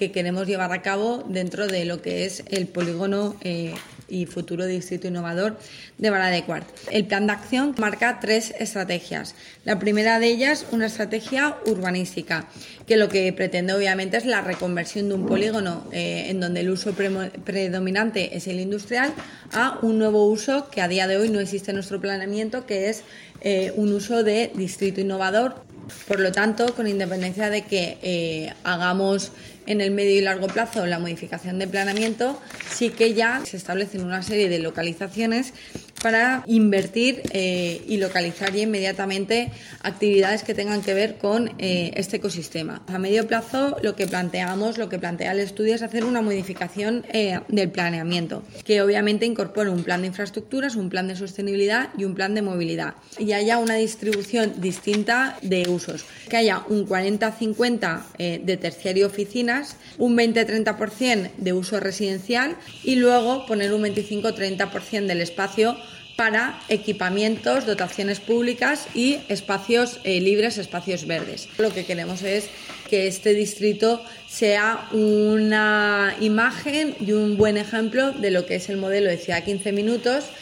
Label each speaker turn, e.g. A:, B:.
A: que queremos llevar a cabo dentro de lo que es el polígono y futuro distrito innovador de Vara de Quart. El plan de acción marca 3 estrategias. La primera de ellas, una estrategia urbanística, que lo que pretende obviamente es la reconversión de un polígono en donde el uso predominante es el industrial a un nuevo uso que a día de hoy no existe en nuestro planeamiento, que es un uso de distrito innovador. Por lo tanto, con independencia de que hagamos en el medio y largo plazo la modificación de planeamiento, sí que ya se establecen una serie de localizaciones para invertir y localizar ya inmediatamente actividades que tengan que ver con este ecosistema. A medio plazo lo que plantea el estudio es hacer una modificación del planeamiento, que obviamente incorpore un plan de infraestructuras, un plan de sostenibilidad y un plan de movilidad, y haya una distribución distinta de usos, que haya un 40-50 de terciario oficinas, un 20-30% de uso residencial y luego poner un 25-30% del espacio para equipamientos, dotaciones públicas y espacios libres, espacios verdes. Lo que queremos es que este distrito sea una imagen y un buen ejemplo de lo que es el modelo de ciudad 15 minutos,